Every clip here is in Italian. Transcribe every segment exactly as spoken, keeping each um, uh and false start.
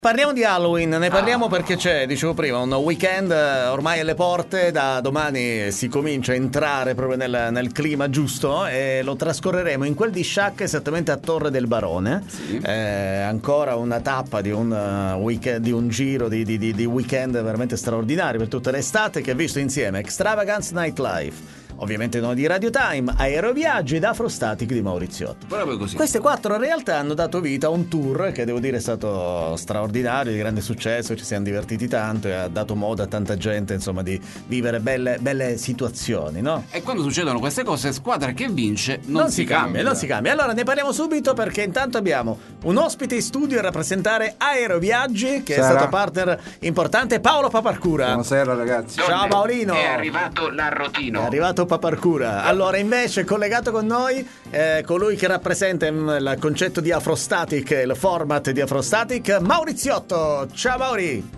Parliamo di Halloween, ne parliamo perché c'è, dicevo prima, un weekend ormai alle porte, da domani si comincia a entrare proprio nel, nel clima giusto e lo trascorreremo in quel di Sciacca, esattamente a Torre del Barone. Sì. Eh, ancora una tappa di un, uh, weekend, di un giro di, di, di, di weekend veramente straordinario per tutta l'estate che ha visto insieme Extravagance Nightlife, ovviamente no di Radio Time, Aeroviaggi ed Afrostatic di Mauriziotto. Proprio così. Queste quattro realtà hanno dato vita a un tour che devo dire è stato straordinario, di grande successo, ci siamo divertiti tanto e ha dato modo a tanta gente insomma di vivere belle, belle situazioni, no? E quando succedono queste cose, squadra che vince non, non si, si cambia, cambia. non si cambia. Allora ne parliamo subito perché intanto abbiamo un ospite in studio a rappresentare Aeroviaggi che Sera. è stato partner importante, Paolo Paparcura. Buonasera ragazzi. Ciao Paolino. È arrivato l'arrotino. È arrivato Paparcura. Allora invece collegato con noi eh, colui che rappresenta mh, il concetto di Afrostatic, il format di Afrostatic, Mauriziotto. Ciao Mauri.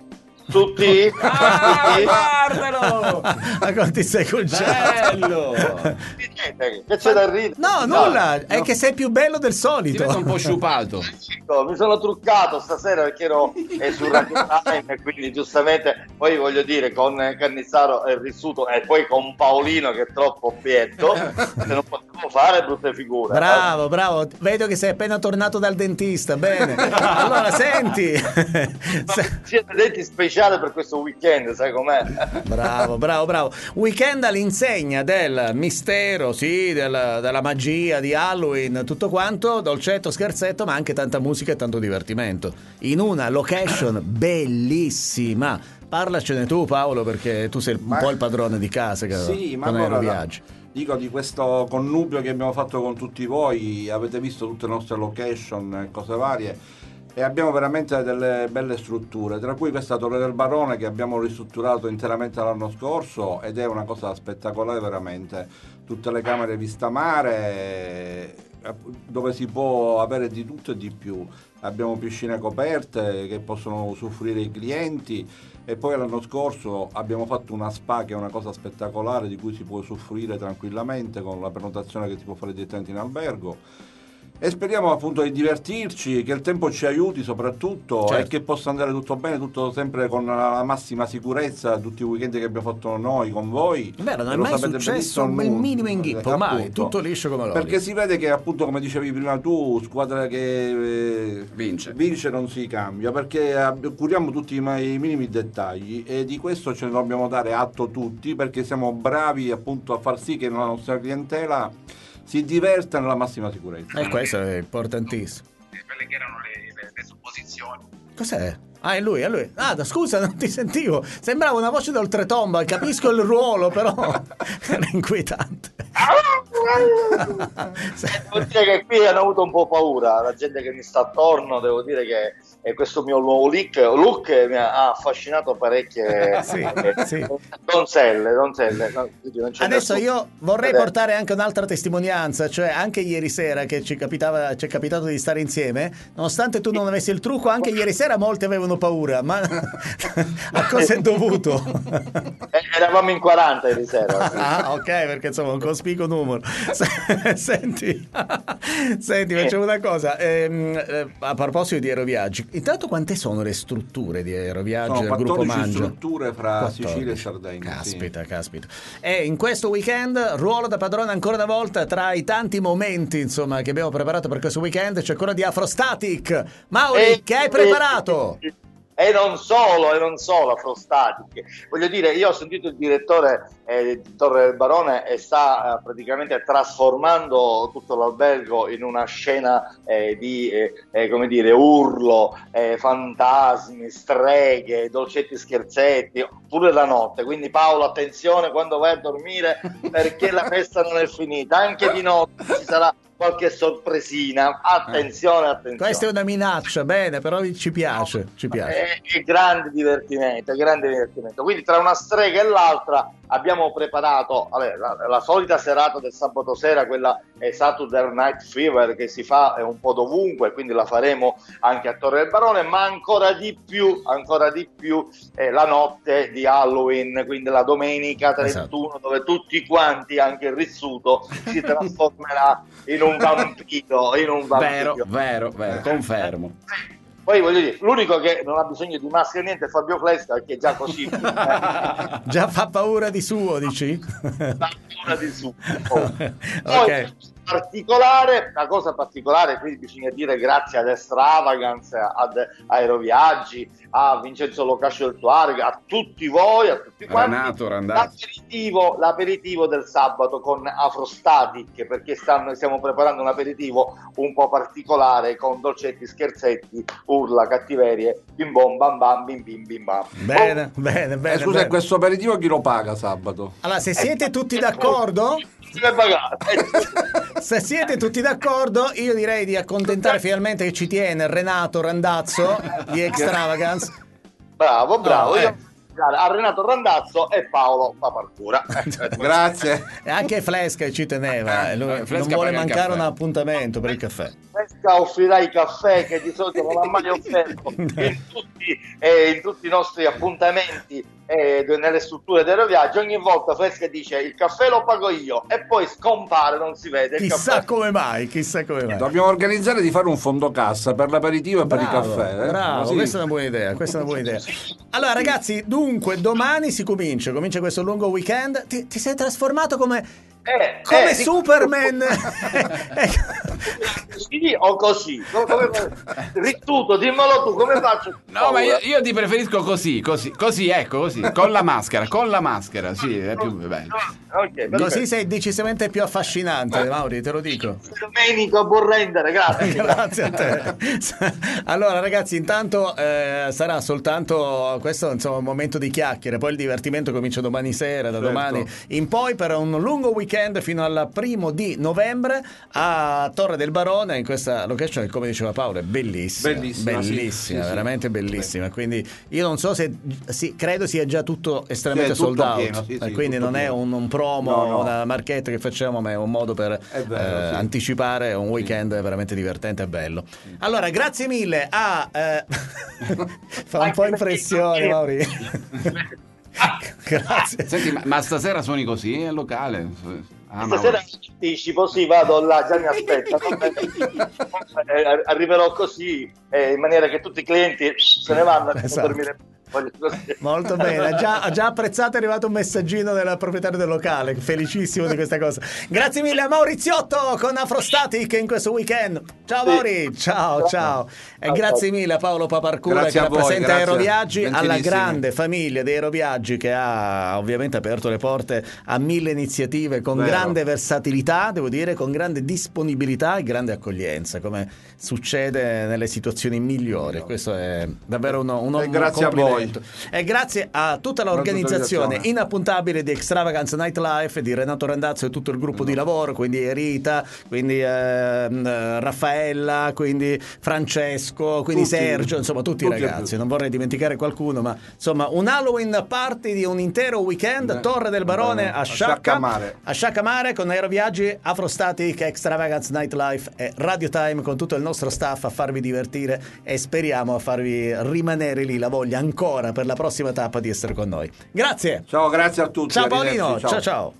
Tutti? Ah, guardalo! Ma quanti sei conciato? Bello! Che c'è da ridere? No, nulla, è che sei più bello del Ti solito. vedo un po' sciupato. Mi sono truccato stasera perché ero eh, su Radio Time e quindi giustamente poi voglio dire con Cannizzaro è vissuto e poi con Paolino che è troppo obietto se non possiamo fare brutte figure. Bravo, bravo, vedo che sei appena tornato dal dentista, bene. Allora senti, Siete denti speciali per questo weekend, sai com'è? bravo, bravo, bravo. Weekend all'insegna del mistero, sì, della, della magia di Halloween, tutto quanto, dolcetto, scherzetto, ma anche tanta musica e tanto divertimento. In una location bellissima. Parlacene tu Paolo, perché tu sei un Ma... po' il padrone di casa che sì, ma con allora, Aeroviaggi. Dico di questo connubio che abbiamo fatto con tutti voi, avete visto tutte le nostre location e cose varie e abbiamo veramente delle belle strutture, tra cui questa Torre del Barone che abbiamo ristrutturato interamente l'anno scorso ed è una cosa spettacolare veramente, tutte le camere vista mare dove si può avere di tutto e di più, abbiamo piscine coperte che possono usufruire i clienti e poi l'anno scorso abbiamo fatto una spa che è una cosa spettacolare di cui si può usufruire tranquillamente con la prenotazione che si può fare direttamente in albergo. E speriamo appunto di divertirci, che il tempo ci aiuti soprattutto, certo, e che possa andare tutto bene, tutto sempre con la massima sicurezza, tutti i weekend che abbiamo fatto noi con voi. Vero, non è mai successo un minimo inghippo, eh, mai, tutto liscio come l'olio. Perché si vede che appunto, come dicevi prima tu, squadra che eh, vince. vince non si cambia, perché eh, curiamo tutti i, i minimi dettagli e di questo ce ne dobbiamo dare atto tutti, perché siamo bravi appunto a far sì che la nostra clientela si diverta nella massima sicurezza. E questo è importantissimo. Quelle che erano le, le, le supposizioni. Cos'è? Ah, è lui, è lui. Ah, scusa, non ti sentivo. Sembrava una voce d'oltretomba, capisco il ruolo, però era inquietante. Devo dire che qui hanno avuto un po' paura, la gente che mi sta attorno, devo dire che e questo mio nuovo look, look mi ha affascinato parecchie sì, eh, sì. donzelle, donzelle. No, non c'è Adesso nessun... io vorrei Vedete. portare anche un'altra testimonianza, cioè anche ieri sera che ci capitava, ci è capitato di stare insieme, nonostante tu non avessi il trucco, anche ieri sera molti avevano paura, ma a cosa è dovuto? Eravamo in quaranta ieri sera. Sì. Ah, ok, perché insomma un cospicuo numero. Senti, senti, facciamo una cosa. Ehm, eh, a proposito di Aeroviaggi, intanto quante sono le strutture di Aeroviaggi del gruppo Mangia? Strutture fra quattordici. Sicilia e Sardegna. Caspita, sì. caspita. E in questo weekend, ruolo da padrone ancora una volta, tra i tanti momenti insomma che abbiamo preparato per questo weekend c'è quello di Afrostatic. Mauri, E, che hai preparato? E, e non solo, e non solo Afrostatic. Voglio dire, io ho sentito il direttore eh, di Torre del Barone e sta eh, praticamente trasformando tutto l'albergo in una scena eh, di eh, eh, come dire, urlo, eh, fantasmi, streghe, dolcetti scherzetti, pure la notte. Quindi Paolo, attenzione quando vai a dormire perché la festa non è finita, anche di notte ci sarà qualche sorpresina, attenzione, attenzione. Questa è una minaccia, bene, però ci piace, ci piace. È, è grande divertimento, è grande divertimento. Quindi tra una strega e l'altra abbiamo preparato allora, la, la solita serata del sabato sera, quella è Saturday Night Fever che si fa un po' dovunque, quindi la faremo anche a Torre del Barone, ma ancora di più, ancora di più eh, la notte di Halloween, quindi la domenica trentuno, esatto, dove tutti quanti, anche il rissuto, si trasformerà in un vampiro, in un vampiro. Vero, vero, vero, confermo. Poi voglio dire, l'unico che non ha bisogno di maschera e niente è Fabio Flesca, che è già così. Già fa paura di suo, dici? Fa paura di suo. Ok. Poi, particolare, una cosa particolare, quindi bisogna dire grazie ad Extravagance, ad Aeroviaggi, a Vincenzo Locascio del Tuareg, a tutti voi, a tutti quanti. Renato Randazzo. L'aperitivo, l'aperitivo del sabato con Afrostatic, perché stanno, stiamo preparando un aperitivo un po' particolare con dolcetti, scherzetti, urla, cattiverie, bim bom, bam bam, bim bim bim bam. Bene, Oh, bene, bene. Eh, scusa, bene. questo aperitivo chi lo paga sabato? Allora, se siete tutti d'accordo, le pagate. se siete tutti d'accordo, io direi di accontentare finalmente che ci tiene Renato Randazzo di Extravagance. Bravo, bravo. Oh, eh. Io a Renato Randazzo e Paolo Paparcura. Grazie. E anche Flesca ci teneva, e lui Flesca non vuole paga il mancare caffè. un appuntamento per il caffè. Pesca offrirà i caffè che di solito non ha mai offerto in tutti, eh, in tutti i nostri appuntamenti eh, nelle strutture dell'Aeroviaggio. Ogni volta Fresca dice il caffè lo pago io e poi scompare, non si vede il Chissà caffè. come mai, chissà come mai. Dobbiamo organizzare di fare un fondo cassa per l'aperitivo e per il Bravo, caffè. eh? bravo, Così- questa è una buona idea, questa è una buona idea. Allora ragazzi, dunque domani si comincia, comincia questo lungo weekend. Ti, ti sei trasformato come, Eh, come eh, Superman. Sì o così? Come, come, Rittuto, dimmelo tu, come faccio? No, ma io, io ti preferisco così, così, così, ecco, così, con la maschera, con la maschera, sì, è più bello. Ok, perfetto. Così sei decisamente più affascinante, Mauri, te lo dico. Domenico può rendere, grazie. Grazie a te. Allora ragazzi, intanto eh, sarà soltanto questo, insomma, un momento di chiacchiere, poi il divertimento comincia domani sera, da Certo. domani in poi, per un lungo weekend fino al primo di novembre a Torre del Barone, in questa location che, come diceva Paolo, è bellissima, Bellissima, sì. bellissima, Sì, sì. veramente bellissima. Quindi io non so se, sì, credo sia già tutto estremamente Sì, è tutto sold out, pieno, sì, sì, e quindi tutto non è pieno. un, un promo, No, no. una marchetta che facciamo, ma è un modo per È vero, eh, sì. anticipare un weekend veramente divertente e bello. Allora, grazie mille a eh, fa un po' impressione, Mauri. Grazie. Senti, ma, ma stasera suoni così, è locale? Ah, ma- Stasera anticipo, sì, vado là, già mi aspetta. Eh, Arriverò così, eh, in maniera che tutti i clienti se ne vanno a Esatto. dormire. Voglio così. Molto bene, ha già, ha già apprezzato, è arrivato un messaggino del proprietario del locale, felicissimo di questa cosa. Grazie mille a Mauriziotto con Afrostatic in questo weekend. Ciao Sì. Mauri, ciao ciao. E grazie mille a Paolo Paparcura Grazie che a voi, rappresenta grazie. Aeroviaggi, alla Gentilissimi. grande famiglia di Aeroviaggi che ha ovviamente aperto le porte a mille iniziative con Vero. grande versatilità, devo dire, con grande disponibilità e grande accoglienza, come succede nelle situazioni migliori. Questo è davvero uno, uno E grazie a complimento. voi. E grazie a tutta l'organizzazione l'organizzazione. inappuntabile di Extravagance Nightlife, di Renato Randazzo e tutto il gruppo di lavoro, quindi Rita, quindi ehm, eh, Raffaella, quindi Francesco, quindi Tutti. Sergio, insomma tutti i Tutti e ragazzi. tutti. Non vorrei dimenticare qualcuno, ma insomma un Halloween party di un intero weekend, Beh, Torre del Barone beh, a a Sciacca, Sciaccamare. a Sciaccamare con Aeroviaggi, Afrostatic, Extravagance Nightlife e Radio Time con tutto il nostro staff a farvi divertire e speriamo a farvi rimanere lì la voglia ancora per la prossima tappa di essere con noi. Grazie. Ciao, grazie a tutti. Ciao arrivederci, Paolino, ciao ciao.